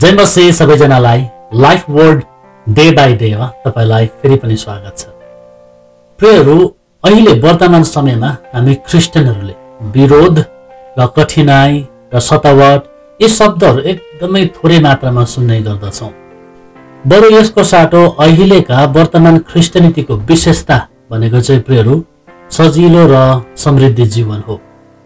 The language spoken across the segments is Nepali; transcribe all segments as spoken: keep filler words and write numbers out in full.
जय मसीह सबैजनालाई लाइफ वर्ड डे बाई डेमा तपाईलाई फेरि पनि स्वागत छ। प्रियहरू, अहिले वर्तमान समयमा हामी क्रिस्चियनहरूले विरोध र कठिनाई र सतावट यी शब्दहरू एकदमै थोरै मात्रामा सुन्ने गर्दछौँ। बरु यसको साटो अहिलेका वर्तमान क्रिस्चियनिटीको विशेषता भनेको चाहिँ प्रियहरू सजिलो र समृद्धि जीवन हो।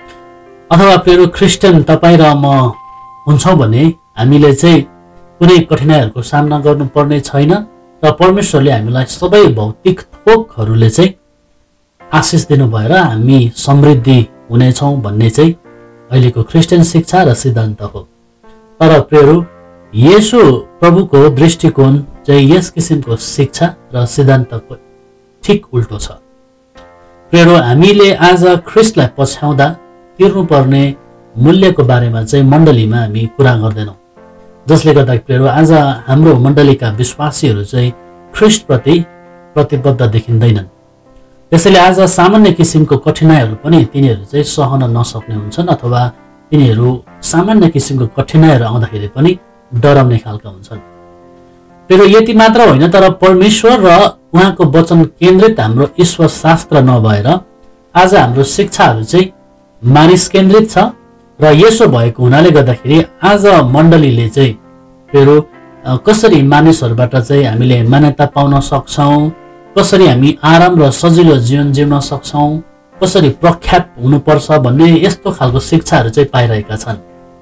अथवा प्रियहरू, क्रिस्चियन तपाईँ र म हुन्छौँ भने हामीले चाहिँ कुनै कठिनाइहरूको सामना गर्नुपर्ने छैन र परमेश्वरले हामीलाई सबै भौतिक थोकहरूले चाहिँ आशिष दिनु भएर हामी समृद्धि हुनेछौँ भन्ने चाहिँ अहिलेको क्रिस्चियन शिक्षा र सिद्धान्त हो। तर प्रियहरू, येशू प्रभुको दृष्टिकोण चाहिँ यस किसिमको शिक्षा र सिद्धान्तको ठिक उल्टो छ। प्रियहरू, हामीले आज ख्रिस्टलाई पछ्याउँदा तिर्नुपर्ने मूल्यको बारेमा चाहिँ मण्डलीमा हामी कुरा गर्दैनौँ, जसले गर्दा प्रियहरू आज हाम्रो मण्डलीका विश्वासीहरू चाहिँ ख्रिस्टप्रति प्रतिबद्ध देखिँदैनन्। त्यसैले आज सामान्य किसिमको कठिनाइहरू पनि तिनीहरू चाहिँ सहन नसक्ने हुन्छन् अथवा तिनीहरू सामान्य किसिमको कठिनाइहरू आउँदाखेरि पनि डराउने खालका हुन्छन्। प्रियहरू, यति मात्र होइन, तर परमेश्वर र उहाँको वचन केन्द्रित हाम्रो ईश्वर शास्त्र नभएर आज हाम्रो शिक्षाहरू चाहिँ मानिस केन्द्रित छ र यसो भएको हुनाले गर्दाखेरि आज मण्डलीले चाहिँ प्रियहरू कसरी मानिसहरूबाट चाहिँ हामीले मान्यता पाउन सक्छौँ, कसरी हामी आराम र सजिलो जीवन जिउन सक्छौँ, कसरी प्रख्यात हुनुपर्छ भन्ने यस्तो खालको शिक्षाहरू चाहिँ पाइरहेका छन्।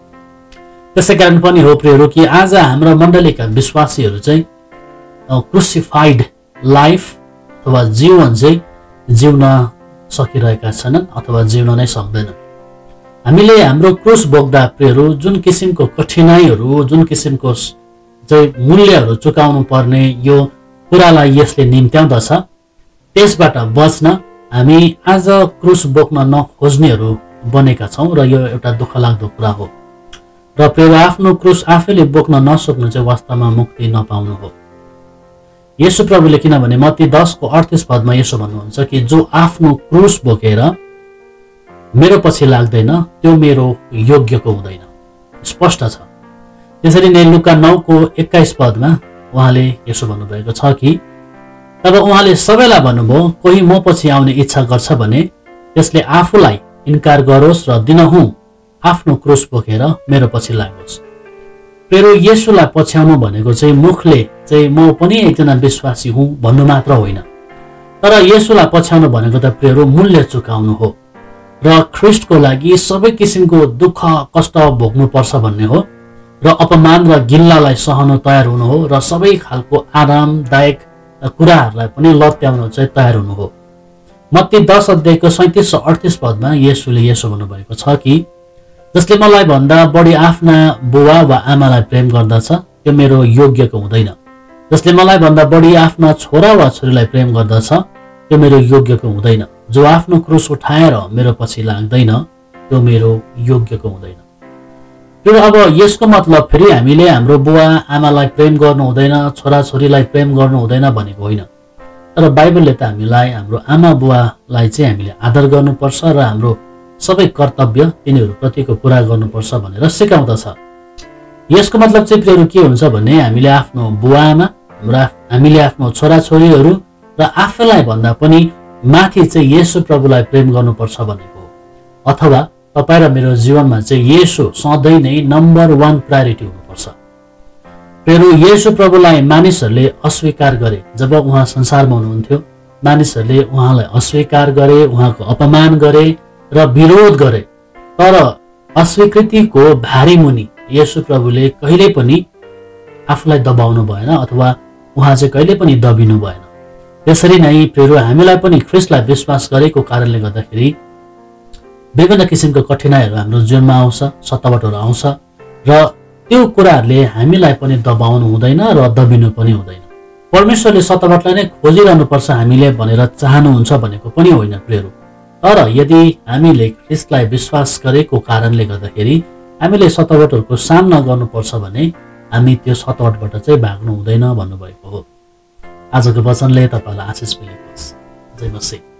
त्यसै कारण पनि हो प्रियहरू कि आज हाम्रो मण्डलीका विश्वासीहरू चाहिँ क्रुसिफाइड लाइफ अथवा जीवन चाहिँ जिउन सकिरहेका छैनन् अथवा जिउन नै सक्दैनन्। हामीले हाम्रो क्रुस बोक्दा प्रियहरू जुन किसिमको कठिनाइहरू, जुन किसिमको चाहिँ मूल्यहरू चुकाउनु पर्ने यो कुरालाई यसले निम्त्याउँदछ, त्यसबाट बच्न हामी आज क्रुस बोक्न नखोज्नेहरू बनेका छौँ र यो एउटा दुःख लाग्दो कुरा हो। र प्रियहरू, आफ्नो क्रुस आफैले बोक्न नसक्नु चाहिँ वास्तवमा मुक्ति नपाउनु हो। येशू प्रभुले किनभने मत्ती दसको अडतिस पदमा यसो भन्नुहुन्छ कि जो आफ्नो क्रुस बोकेर मेरो पछि लाग्दैन त्यो मेरो योग्यको हुँदैन। स्पष्ट छ। त्यसरी नै लुका नौको एक्काइस पदमा उहाँले यसो भन्नुभएको छ कि तब उहाँले सबैलाई भन्नुभयो, कोही म पछि आउने इच्छा गर्छ भने त्यसले आफूलाई इन्कार गरोस् र दिनहुँ आफ्नो क्रुस बोकेर मेरो पछि लागोस्। प्रियहरू, येशूलाई पछ्याउनु भनेको चाहिँ मुखले चाहिँ म पनि एकजना विश्वासी हुँ भन्नु मात्र होइन, तर येशूलाई पछ्याउनु भनेको त प्रियहरू मूल्य चुकाउनु हो र ख्रिस्टको लागि सबै किसिमको दुःख कष्ट भोग्नुपर्छ भन्ने हो र अपमान र गिल्लालाई सहन तयार हुनु हो र सबै खालको आरामदायक कुराहरूलाई पनि लत्याउन चाहिँ तयार हुनु हो। मत्ती दस अध्यायको सैँतिस र अडतिस पदमा येशूले यसो भन्नुभएको छ कि जसले मलाई भन्दा बढी आफ्ना बुवा वा आमालाई प्रेम गर्दछ त्यो मेरो योग्यको हुँदैन। जसले मलाई भन्दा बढी आफ्ना छोरा वा छोरीलाई प्रेम गर्दछ त्यो मेरो योग्यको हुँदैन। जो आफ्नो क्रुस उठाएर मेरो पछि लाग्दैन त्यो मेरो योग्यको हुँदैन। त्यो अब यसको मतलब फेरि हामीले हाम्रो बुवा आमालाई प्रेम गर्नु हुँदैन, छोराछोरीलाई प्रेम गर्नु हुँदैन भनेको होइन। तर बाइबलले त हामीलाई हाम्रो आमा बुवालाई चाहिँ हामीले आदर गर्नुपर्छ र हाम्रो सबै कर्तव्य तिनीहरूप्रतिको पुरा गर्नुपर्छ भनेर सिकाउँदछ। यसको मतलब चाहिँ प्रियहरू के हुन्छ भने हामीले आफ्नो बुवा आमा, हाम्रो हामीले आफ्नो छोराछोरीहरू र आफैलाई भन्दा पनि माथि चाहिँ येशू प्रभुलाई प्रेम गर्नुपर्छ भनेको हो। अथवा तपाईँ र मेरो जीवनमा चाहिँ येशू सधैँ नै नम्बर वान प्रायोरिटी हुनुपर्छ। प्रियहरू, येशू प्रभुलाई मानिसहरूले अस्वीकार गरे। जब उहाँ संसारमा हुनुहुन्थ्यो मानिसहरूले उहाँलाई अस्वीकार गरे, उहाँको अपमान गरे र विरोध गरे। तर अस्वीकृतिको भारी मुनि येशू प्रभुले कहिल्यै पनि आफूलाई दबाउनु भएन अथवा उहाँ चाहिँ कहिले पनि दबिनु भएन। त्यसरी नै प्रियहरू, हामीलाई पनि ख्रिस्टलाई विश्वास गरेको कारणले गर्दाखेरि विभिन्न किसिमको कठिनाइहरू हाम्रो जीवनमा आउँछ, सतावटहरू आउँछ र त्यो कुराहरूले हामीलाई पनि दबाउनु हुँदैन र दबिनु पनि हुँदैन। परमेश्वरले सतावटलाई नै खोजिरहनुपर्छ हामीले भनेर चाहनुहुन्छ भनेको पनि होइन प्रियहरू। तर यदि हामीले ख्रिस्टलाई विश्वास गरेको कारणले गर्दाखेरि हामीले सतावटहरूको सामना गर्नुपर्छ भने हामी त्यो सतावटबाट चाहिँ भाग्नु हुँदैन भन्नुभएको हो। आजको वचनले तपाईलाई आशिष मिलेको होस्। जय मसीह।